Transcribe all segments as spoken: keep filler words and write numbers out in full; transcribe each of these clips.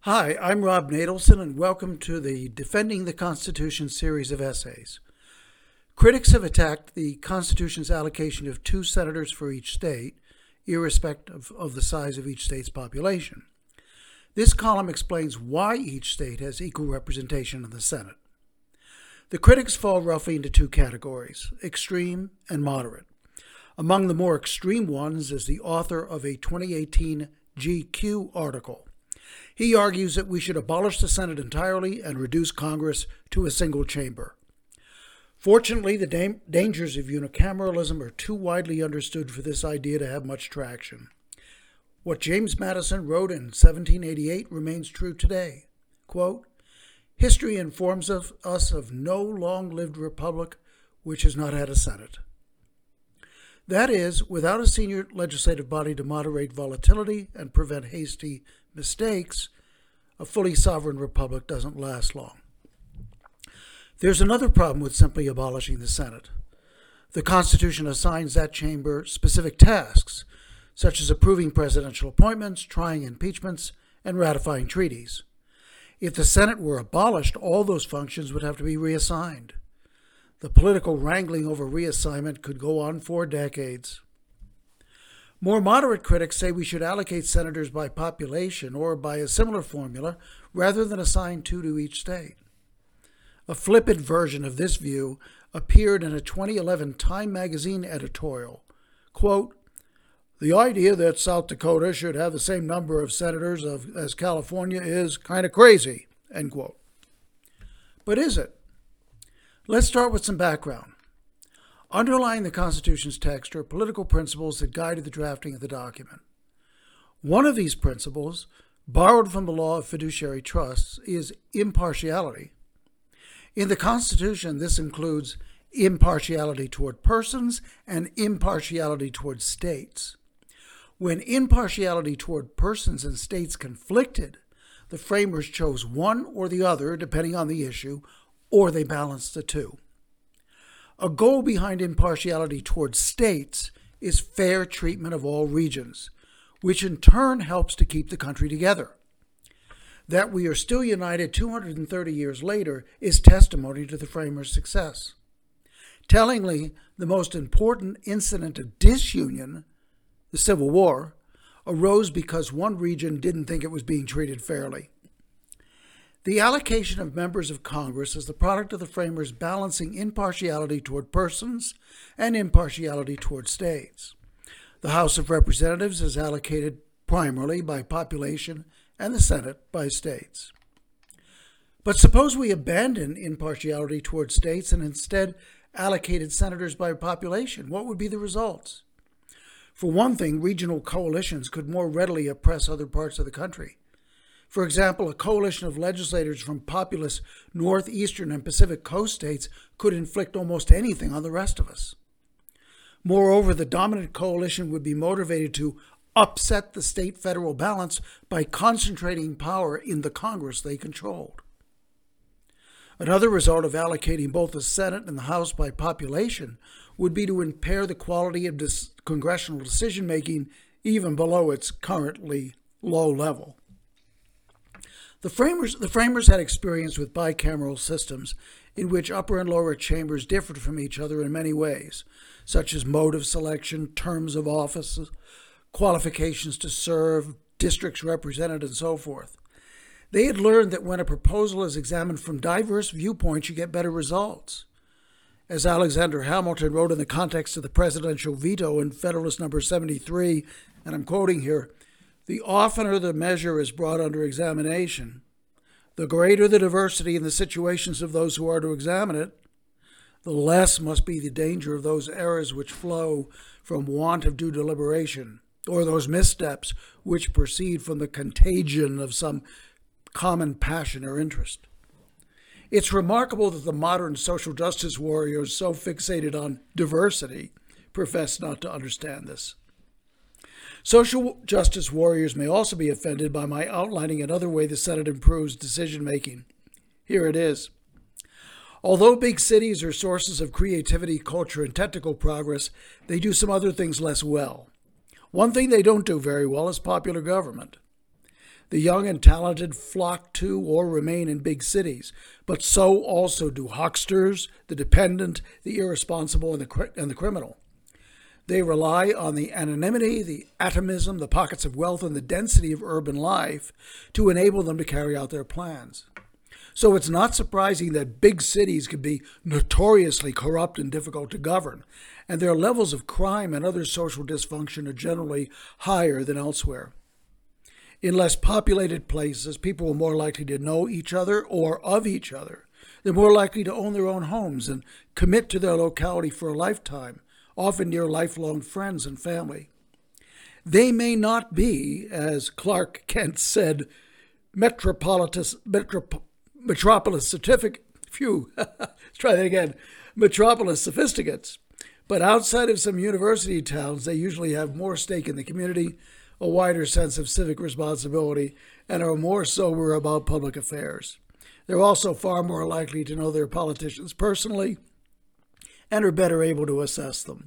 Hi, I'm Rob Nadelson, and welcome to the Defending the Constitution series of essays. Critics have attacked the Constitution's allocation of two senators for each state, irrespective of the size of each state's population. This column explains why each state has equal representation in the Senate. The critics fall roughly into two categories, extreme and moderate. Among the more extreme ones is the author of a twenty eighteen G Q article. He argues that we should abolish the Senate entirely and reduce Congress to a single chamber. Fortunately, the da- dangers of unicameralism are too widely understood for this idea to have much traction. What James Madison wrote in seventeen eighty-eight remains true today. Quote, "History informs of us of no long-lived republic which has not had a Senate." That is, without a senior legislative body to moderate volatility and prevent hasty mistakes, a fully sovereign republic doesn't last long. There's another problem with simply abolishing the Senate. The Constitution assigns that chamber specific tasks, such as approving presidential appointments, trying impeachments, and ratifying treaties. If the Senate were abolished, all those functions would have to be reassigned. The political wrangling over reassignment could go on for decades. More moderate critics say we should allocate senators by population or by a similar formula rather than assign two to each state. A flippant version of this view appeared in a twenty eleven Time magazine editorial. Quote, "The idea that South Dakota should have the same number of senators of, as California is kind of crazy," end quote. But is it? Let's start with some background. Underlying the Constitution's text are political principles that guided the drafting of the document. One of these principles, borrowed from the law of fiduciary trusts, is impartiality. In the Constitution, this includes impartiality toward persons and impartiality toward states. When impartiality toward persons and states conflicted, the framers chose one or the other, depending on the issue, or they balanced the two. A goal behind impartiality toward states is fair treatment of all regions, which in turn helps to keep the country together. That we are still united two hundred thirty years later is testimony to the framers' success. Tellingly, the most important incident of disunion, the Civil War, arose because one region didn't think it was being treated fairly. The allocation of members of Congress is the product of the framers balancing impartiality toward persons and impartiality toward states. The House of Representatives is allocated primarily by population and the Senate by states. But suppose we abandon impartiality toward states and instead allocated senators by population. What would be the results? For one thing, regional coalitions could more readily oppress other parts of the country. For example, a coalition of legislators from populous northeastern and Pacific coast states could inflict almost anything on the rest of us. Moreover, the dominant coalition would be motivated to upset the state-federal balance by concentrating power in the Congress they controlled. Another result of allocating both the Senate and the House by population would be to impair the quality of dis- congressional decision-making even below its currently low level. The framers, the framers had experience with bicameral systems in which upper and lower chambers differed from each other in many ways, such as mode of selection, terms of office, qualifications to serve, districts represented, and so forth. They had learned that when a proposal is examined from diverse viewpoints, you get better results. As Alexander Hamilton wrote in the context of the presidential veto in Federalist Number seventy-three, and I'm quoting here, "The oftener the measure is brought under examination, the greater the diversity in the situations of those who are to examine it, the less must be the danger of those errors which flow from want of due deliberation, or those missteps which proceed from the contagion of some common passion or interest." It's remarkable that the modern social justice warriors so fixated on diversity profess not to understand this. Social justice warriors may also be offended by my outlining another way the Senate improves decision-making. Here it is. Although big cities are sources of creativity, culture, and technical progress, they do some other things less well. One thing they don't do very well is popular government. The young and talented flock to or remain in big cities, but so also do hucksters, the dependent, the irresponsible, and the, and the criminal. They rely on the anonymity, the atomism, the pockets of wealth, and the density of urban life to enable them to carry out their plans. So it's not surprising that big cities can be notoriously corrupt and difficult to govern, and their levels of crime and other social dysfunction are generally higher than elsewhere. In less populated places, people are more likely to know each other or of each other. They're more likely to own their own homes and commit to their locality for a lifetime, often near lifelong friends and family. They may not be, as Clark Kent said, metropolitan, metrop, metropolis certificate, phew, let's try that again, metropolis sophisticates, but outside of some university towns, they usually have more stake in the community, a wider sense of civic responsibility, and are more sober about public affairs. They're also far more likely to know their politicians personally and are better able to assess them.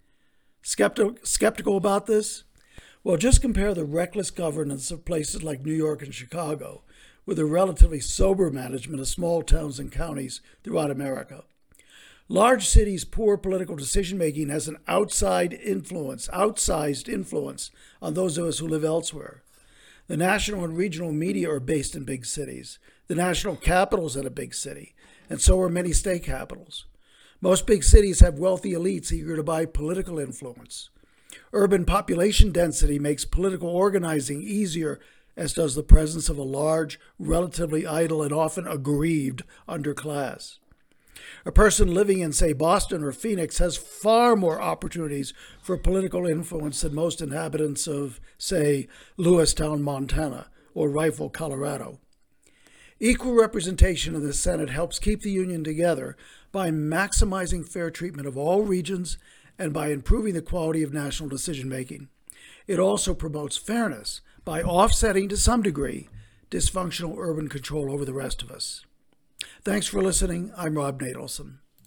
Skepti- skeptical about this? Well, just compare the reckless governance of places like New York and Chicago with the relatively sober management of small towns and counties throughout America. Large cities' poor political decision-making has an outside influence, outsized influence on those of us who live elsewhere. The national and regional media are based in big cities. The national capital is in a big city, and so are many state capitals. Most big cities have wealthy elites eager to buy political influence. Urban population density makes political organizing easier, as does the presence of a large, relatively idle, and often aggrieved underclass. A person living in, say, Boston or Phoenix has far more opportunities for political influence than most inhabitants of, say, Lewistown, Montana, or Rifle, Colorado. Equal representation in the Senate helps keep the Union together by maximizing fair treatment of all regions and by improving the quality of national decision-making. It also promotes fairness by offsetting, to some degree, dysfunctional urban control over the rest of us. Thanks for listening. I'm Rob Nadelson.